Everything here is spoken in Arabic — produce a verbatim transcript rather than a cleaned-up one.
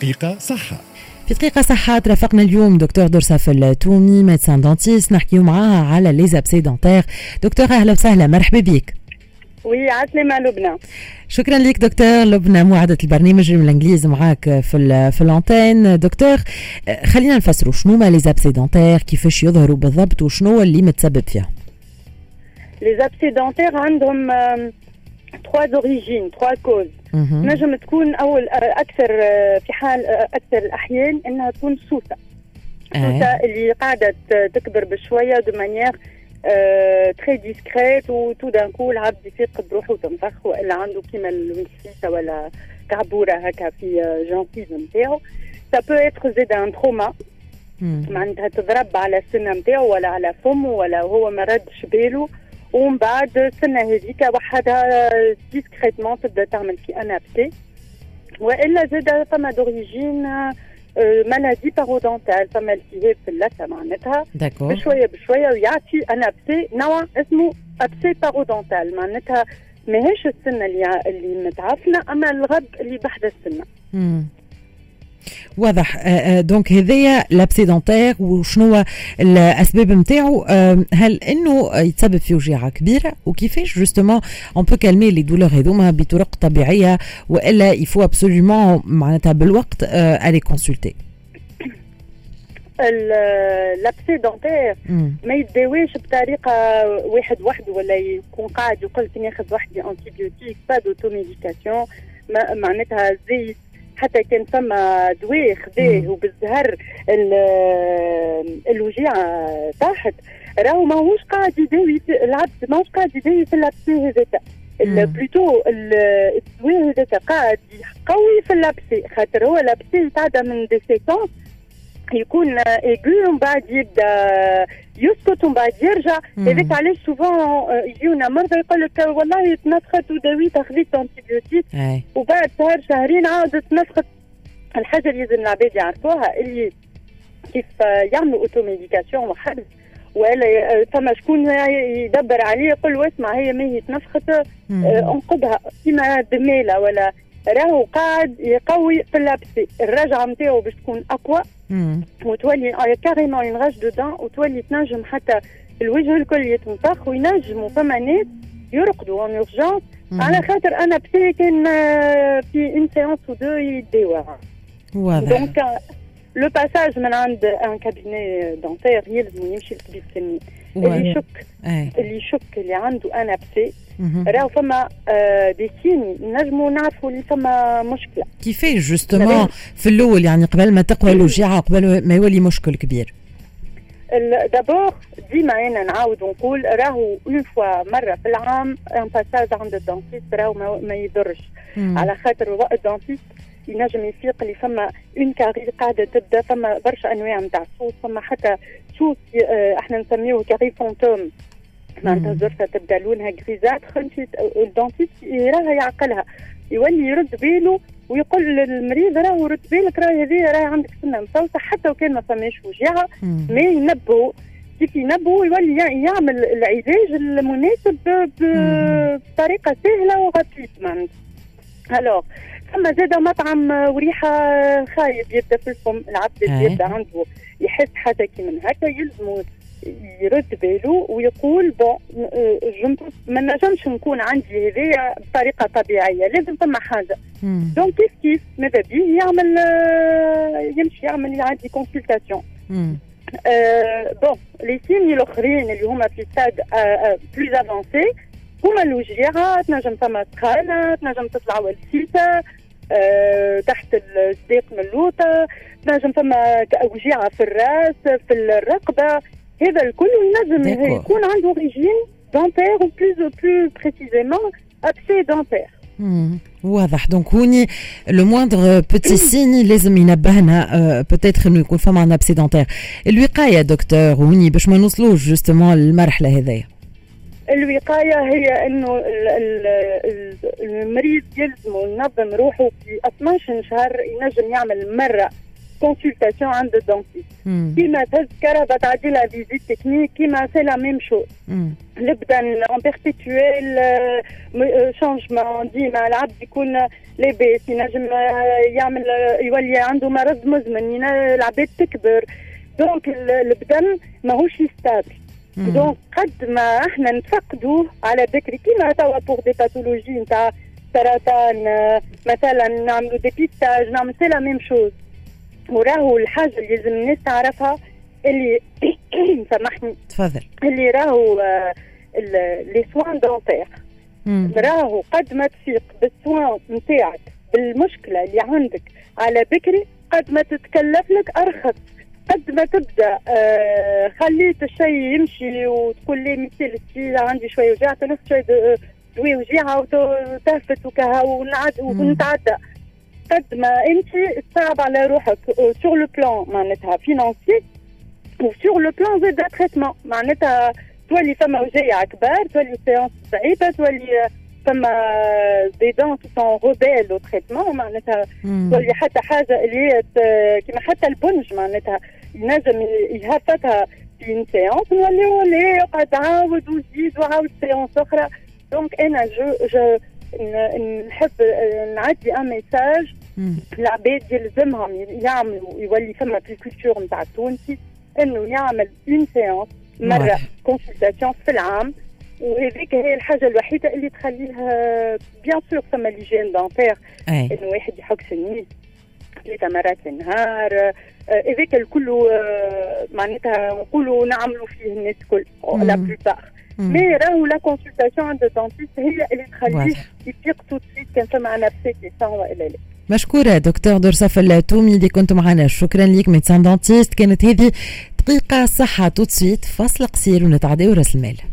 دقيقة صحة. في دقيقة صحة ترافقنا اليوم دكتور درسف التومي ميدسان دانتيست نحكيو معاها على ليزابسي دونتير. دكتور أهلا وسهلا، مرحبا بك. وي عسلامة لبنى. شكرا لك دكتور لبنى، موعدة البرنامج الانجليزي معاك في في الانتين. دكتور خلينا نفسروا شنو ما ليزابسي دونتير، كيفاش يظهروا بالضبط وشنو اللي متسبب فيها؟ ليزابسي دونتير عندهم trois origines trois causes. نجم تكون اول اكثر في حال اكثر الاحيان انها تكون سوسه سوسه اللي قاعده تكبر بشويه دو مانيير تري ديسكريت وتو دان كو العبد يفيق بروحه وتنفخ، والا عنده كيما الوسيسه ولا كعبوره هكا في جانتيز نتاعو. سا بو اتر زيد ان تروما، معناتها تضرب على السنه نتاعو ولا على فمه ولا هو ما ردش باله، ومن بعد السنه هذيك وحدها ديسكريتمون تبدا تعمل في انابسي. والا زاد فما دوريجين مالادي بارودونتال، فما التهاب في اللثه معناتها بشويه بشويه ويعطي انابسي نوع اسمه ابسي بارودونتال، معناتها ماهيش السنه اللي اللي متعفنه اما الغب اللي بحد السنه. امم واضح. دونك هذايا لابسي دونتير، وشنو الاسباب نتاعو؟ هل انه يتسبب في وجيعه كبيره، وكيفاش جوستومون اون بو كالمي لي دولور هذوما بطرق طبيعيه، والا يفو ابسوليومون معناتها بالوقت الي كونسلتي؟ اللابسي دونتير ما يتداواش بطريقه واحد وحده، ولا يكون قاعد يقول لك ناخذ وحدي انتيبيوتيك با دوتوميديكاسيون، معناتها زي حتى كان فما دواء خذاه وبالزهر الوجيعه طاحت، راهو ماهوش قاعد يداوي العبد، ماهوش قاعد يداوي في اللابسي هذاك، بلوتو الدواء هذاك قاعد يقوي في اللابسي، خاطر هو اللابسي يتعدى من دي سيكونس يكون ايغو ومن بعد يبدا يسكت ومن بعد يرجع. هذاك علاش سوفون يجيونا مرضى يقول لك والله تنفخت وداويت خذيت انتيبيوتيك وبعد شهر شهرين عاودت تنفخت. الحاجه اللي لازم العباد يعرفوها اللي كيف يعملوا اوتوميديكاسيون وحد، ولا فما شكون يدبر عليه يقول له اسمع هي ما هي تنفخت انقذها كيما دميله، ولا راهو قاعد يقوي في اللابسي. الرجعه نتاعو باش تكون اقوى وتولي كاريمون اون راج دودان، وتولي تنجم حتى الوجه الكل يتنفخ، وينجموا فما ناس يرقدوا اون اورجونس على خاطر انا بسي كان في اون سيونس او دو يداوها. دونك لو باساج من عند ان كابيني دونتير يلزم يمشي للطبيب الفني اللي يشك اللي يشك اللي عنده انا بسي، راهو فما دي سين نجموا نعرفوا اللي فما مشكله. كيفاش جوستومون في الاول يعني قبل ما تقوى الوجيعه، قبل ما يولي مشكل كبير؟ دابور ديما انا نعاود ونقول راهو اون فوا مره في العام ان باساج عند الدونتيست راهو ما, ما يضرش، على خاطر الدونتيست ينجم يفيق اللي فما اون كاري قاعده تبدا، فما برشا انواع نتاع صوص، فما حتى صوص احنا نسميوه كاري فونتوم، معناتها زرفه تبدا لونها غريزات، خمسة الدونتيست راها يعقلها يولي يرد باله ويقول للمريض راهو رد بالك راهي هذه راهي عندك سنه مصوصه، حتى وكان ما فماش وجيعه ما ينبهوا كيف ينبهوا، يولي يعمل العلاج المناسب بطريقه سهله وغطيت معناتها. الوغ ثم زاد مطعم وريحه خايب يبدا في الفم، العبد اللي يبدا عنده يحس حاجه كي من هكا يلزموا يرد باله ويقول بون ما نجمش نكون عندي هذايا بطريقه طبيعيه، لازم ثم حاجه. دونك كيف كيف ماذا بيه يعمل يمشي يعمل عادي كونسلتاسيون. بون لي سيني الاخرين اللي هما في ستاد بلوز افونسي هما الوجيعه، تنجم ثم سخانه، تنجم تطلع ولسيسه تحت الساق من اللوطه، تنجم ثم وجيعه في الراس في الرقبه، هذا الكل ينجم يكون عنده اوريجين دونتير و بلوز بلو بريسيزيمون ابسي دونتير. واضح. دونك هوني لو موندر بوتي سيني لازم ينبهنا بوتيتر انه يكون فما عندنا ابسي دونتير. الوقايه دكتور هوني باش ما نوصلوش جوستومون للمرحله هذيا؟ الوقايه هي انه المريض يلزم ينظم روحه في اثناش شهر، ينجم يعمل مره كونسلتاسيون عند الدونتيست كيما تذكر بتعدي لا فيزيت تكنيك كيما سي لا ميم شوز البدن اون بيربيتويل شانجمون ديما العبد يكون لاباس ينجم يعمل يولي عنده مرض مزمن العباد تكبر دونك البدن ماهوش ستابل دونك قد ما احنا نتفقدوه على بكري كيما توا بور دي باثولوجي نتاع سرطان مثلا نعملوا ديبيستاج نعمل سي لا ميم شوز وراهو الحاجه اللي لازم الناس تعرفها اللي سامحني تفضل اللي راهو لي سوان دونتير راهو قد ما تفيق بالسوان نتاعك بالمشكله اللي عندك على بكري قد ما تتكلف لك ارخص قد ما تبدا آه خليت الشيء يمشي وتقول لي مثل السيده عندي شويه وجع تنفس شويه دوي وجيعه وتهفت وكها ونعد ونتعدى قد ما انت تصعب على روحك سور لو بلان معناتها فينانسي وسور لو بلان زاد تريتمون معناتها تولي فما وجيعه كبار تولي سيونس صعيبه تولي فما دي دون كي سون روبيل او تريتمون معناتها تولي حتى حاجه اللي هي كيما حتى البنج معناتها ينجم يهفتها في ان سيونس نولي ولي يقعد عاود ويزيد وعاود سيونس اخرى دونك انا جو جو نحب نعدي ان ميساج العباد يلزمهم يعملوا يولي فما في الكولتور نتاع التونسي انه يعمل اون سيونس مره كونسلتاسيون في العام وهذيك هي الحاجه الوحيده اللي تخليها بيان سور فما ليجين دونتير انه واحد يحك سنيه ثلاثه مرات في النهار هذاك الكل معناتها نقولوا نعملوا فيه الناس الكل لا بلوبار مي راهو لا كونسلتاسيون عند الدونتيست هي اللي تخليه يفيق تو سويت كان فما نفسيتي والا لا. مشكوره دكتور درصف التومي اللي كنت معنا شكرا ليك ميدسان دونتيست كانت هذه دقيقه صحه تو سويت فاصل قصير ونتعداو راس المال.